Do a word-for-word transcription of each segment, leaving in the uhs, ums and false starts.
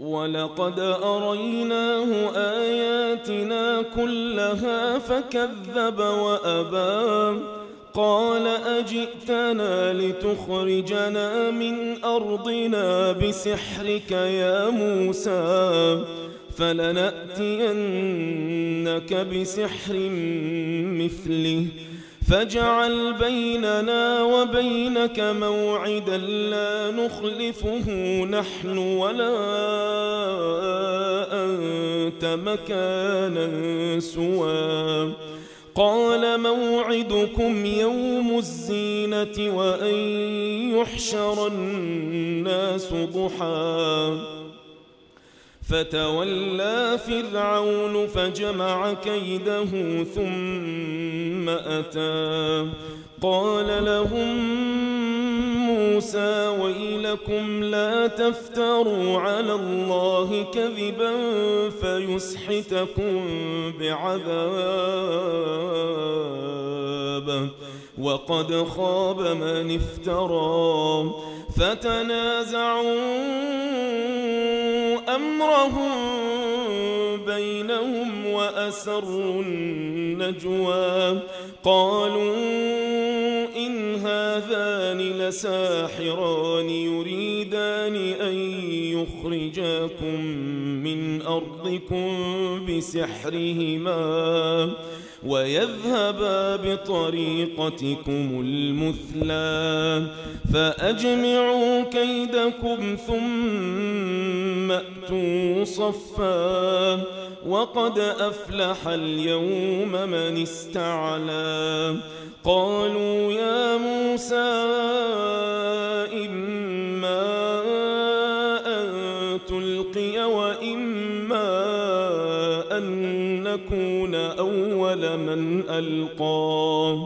ولقد أريناه آياتنا كلها فكذب وأبى قال أجئتنا لتخرجنا من أرضنا بسحرك يا موسى فلنأتينك بسحر مثله فاجعل بيننا وبينك موعدا لا نخلفه نحن ولا أنت مكانا سوى قال موعدكم يوم الزينة وأن يحشر الناس ضحى فتولى فرعون فجمع كيده ثم أتى قال لهم موسى ويلكم لا تفتروا على الله كذبا فيسحتكم بعذاب وقد خاب من افترى فتنازعوا أمرهم بينهم وأسروا النجوى قالوا إن هذان لساحران يريدان أن يخرجاكم من أرضكم بسحرهما ويذهبا بطريقتكم المثلى فأجمعوا كيدكم ثم أتوا صفا وقد أفلح اليوم من استعلى قالوا يا موسى إما أن تلقي وإما أن نكون أول من ألقى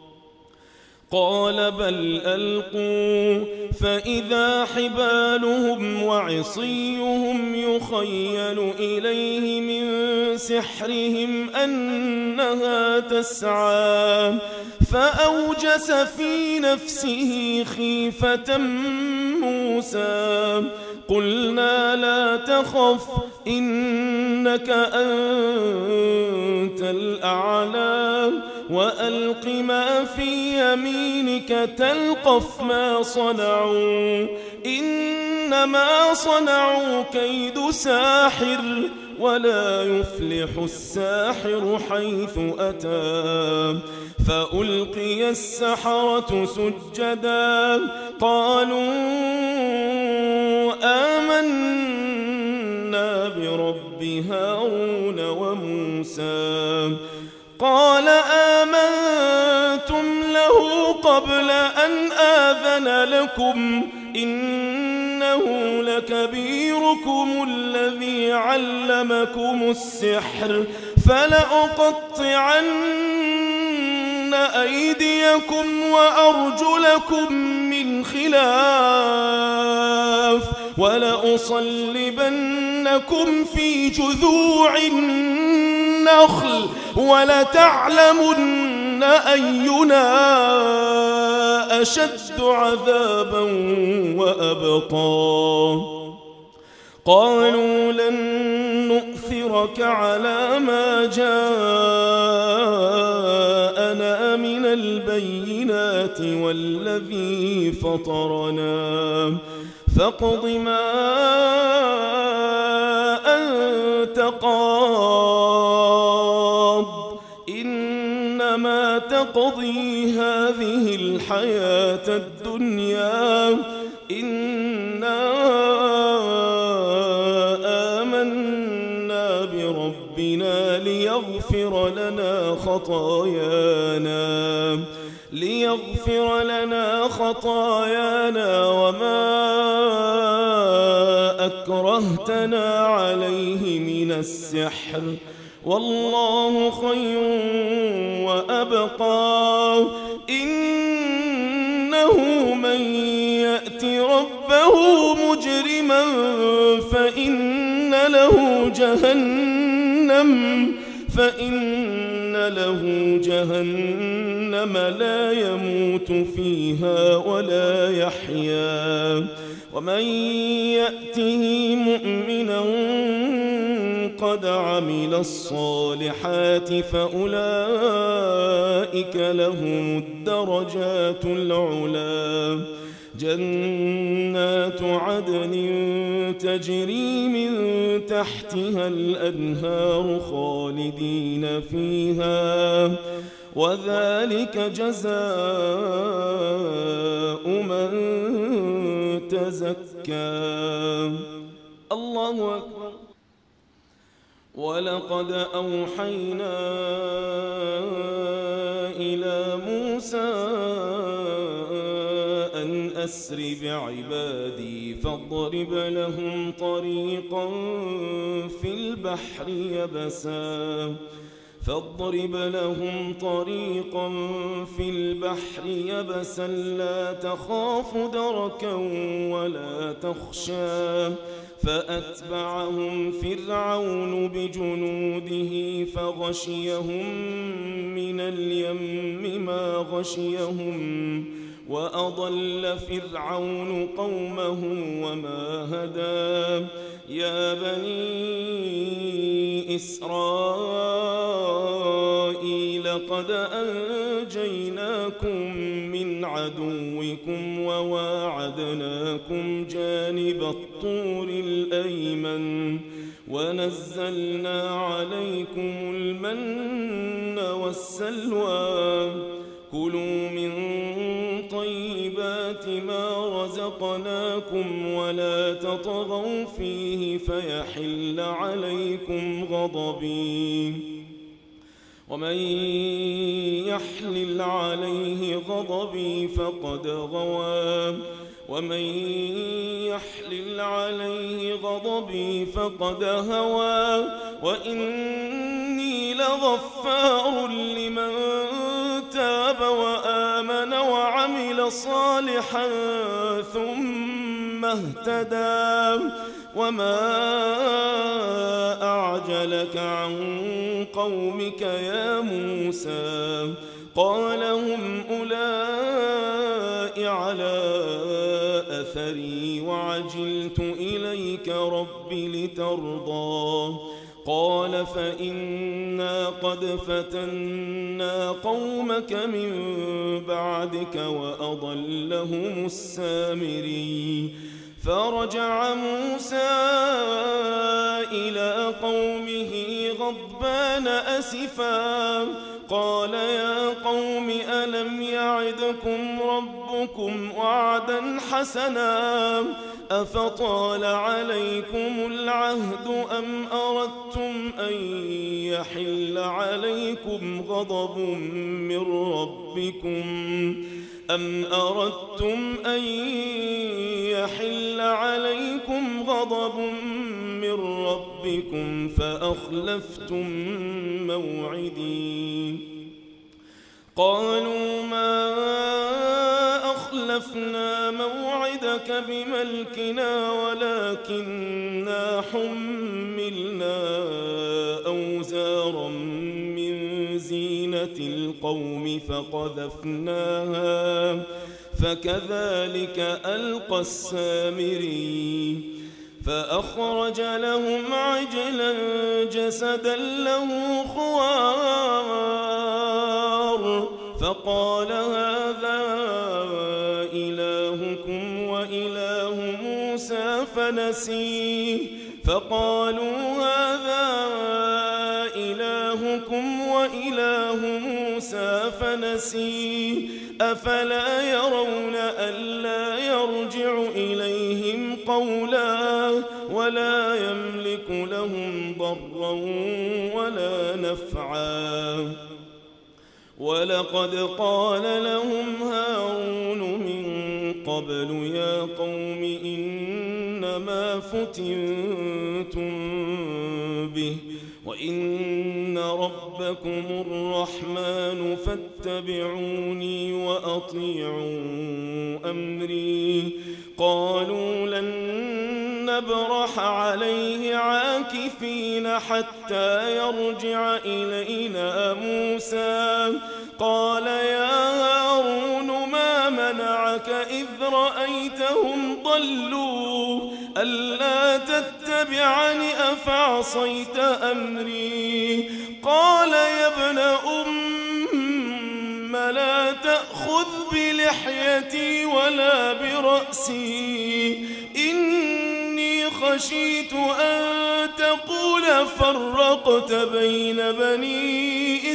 قال بل ألقوا فإذا حبالهم وعصيهم يخيل إليه من سحرهم أنها تسعى فأوجس في نفسه خيفة موسى قلنا لا تخف إنك أنت الأعلى وألق ما في يمينك تلقف ما صنعوا إنما صنعوا كيد ساحر ولا يفلح الساحر حيث أتى فألقي السحرة سجدا قالوا آمنا برب هارون وموسى قال آمنتم له قبل أن آذن لكم إنه لكبيركم الذي علمكم السحر فلأقطعن أيديكم وأرجلكم من خلاف ولأصلبنكم في جذوع النخل ولتعلمن أينا أشد عذابا وأبقى قالوا لن نؤثرك على ما جاءنا من البينات والذي فطرنا فاقض ما أنت قاض إنما تقضي هذه الحياة الدنيا إنا آمنا بربنا ليغفر لنا خطايانا ليغفر لنا خطايانا وما أكرهتنا عليه من السحر والله خير وأبقى إنه من يأت ربه مجرما فإن له جهنم فإن له جهنم لا يموت فيها ولا يحيا ومن يأته مؤمنا قد عمل الصالحات فأولئك لهم الدرجات العلى جنات عدن تجري من تحتها الأنهار خالدين فيها وذلك جزاء من تزكى. الله أكبر. ولقد أوحينا إلى موسى أن أسر بعبادي فاضرب لهم طريقا في البحر يبسا فاضرب لهم طريقا في البحر يبسا لا تخاف دركا ولا تخشى فأتبعهم فرعون بجنوده فغشيهم من اليم ما غشيهم وأضل فرعون قومه وما هدى. يا بني إسرائيل قد أنجيناكم من عدوكم وواعدناكم جانب الطور الأيمن ونزلنا عليكم المن والسلوى كلوا من طيبات ما رزقناكم ولا تطغوا فيه فيحل عليكم غضبي ومن يحلل عليه غضبي فقد غوى ومن يحلل عليه غضبي فقد هوى وإني لغفار لمن تاب وآمن وعمل صالحا ثم اهتدى. وما أعجلك عن قومك يا موسى قال هم أولئك على أثري وعجلت إليك رب لترضى قال فإنا قد فتنا قومك من بعدك وأضلهم السامري. فرجع موسى إلى قومه غضبان أسفا قال يا قوم ألم يعدكم ربكم وعدا حسنا أفطال عليكم العهد أم أردتم أن يحل عليكم غضب من ربكم أم أردتم أن يحل عليكم غضب من ربكم فأخلفتم موعدي. قالوا ما أخلفنا موعدك بملكنا ولكننا حملنا أوزارا من زينة القوم فقذفناها فكذلك ألقى السامري فأخرج لهم عجلا جسدا له خوار فقال هذا إلهكم وإله موسى فنسيه فقالوا هذا إلهكم وإله موسى فنسيه أفلا يرون ألا يرجع إليهم قولا ولا يملك لهم ضرا ولا نفعا. ولقد قال لهم هارون من قبل يا قوم إنما فتنتم به وإن ربكم الرحمن فاتبعوني وأطيعوا أمري. قالوا لن نبرح عليه عاكفين حتى يرجع إلينا موسى. قال يا هارون ما منعك إذ رأيتهم ضلوا ألا تتبعني أفعصيت أمري قال يا ابن أم لا تأخذ بلحيتي ولا برأسي إني خشيت أن تقول فرقت بين بني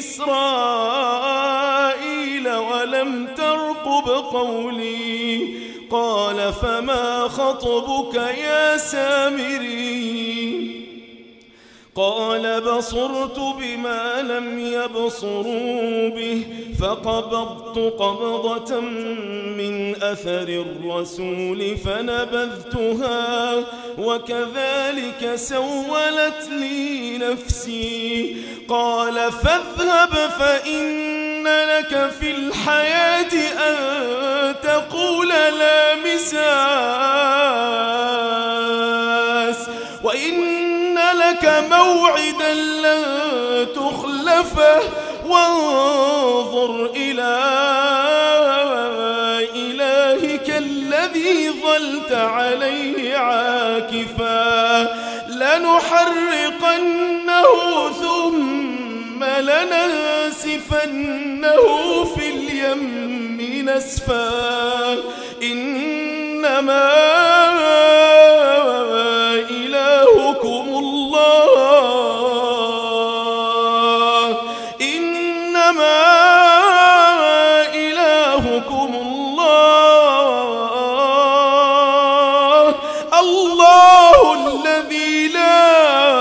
إسرائيل ولم ترقب قولي قال فما خطبك يا سامري قال بصرت بما لم يبصروا به فقبضت قبضة من أثر الرسول فنبذتها وكذلك سولت لي نفسي قال فاذهب فإن لك في الحياة أن تقول لا مساس وإن لك موعدا لن تخلفه وانظر إلى إلهك الذي ظلت عليه عاكفا لنحرقنه ثم لننسفنه في اليم نسفا إنما إلهكم الله إنما إلهكم الله الله الذي لا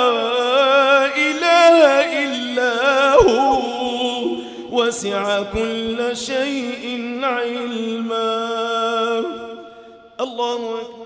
إله إلا هو وسع كل شيء علما الله أكبر.